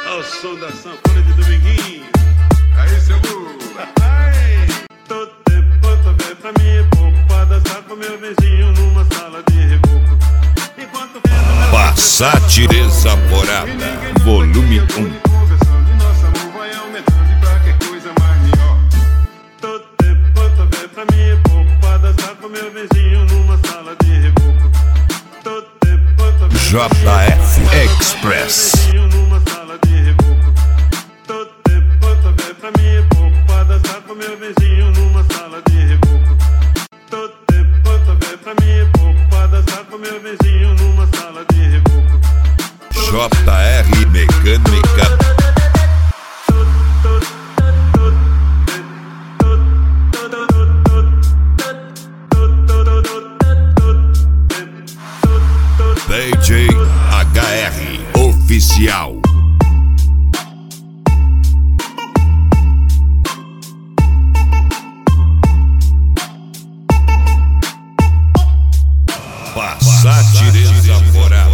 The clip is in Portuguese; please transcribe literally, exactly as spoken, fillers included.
Ao som da sanfona de Dominguinho. Aí, seu burro. Todo tempo quanto vê pra mim é pouco pra dançar com meu vizinho numa sala de reboco. Enquanto Passat Desaforada, volume um. Conversando e nosso amor vai aumentando e pra que coisa mais melhor. todo tempo quanto vê pra mim é pouco pra dançar com meu vizinho numa sala de reboco. Todo tempo quanto vê J F Express. numa sala de reboco. Todo tempo quanto vê pra mim é pouco pra dançar com meu vizinho numa sala de reboco. Todo tempo quanto vê pra mim é pouco pra dançar com meu vizinho numa sala de reboco. J R Mecânica. D J H R Oficial. Passat Desaforada.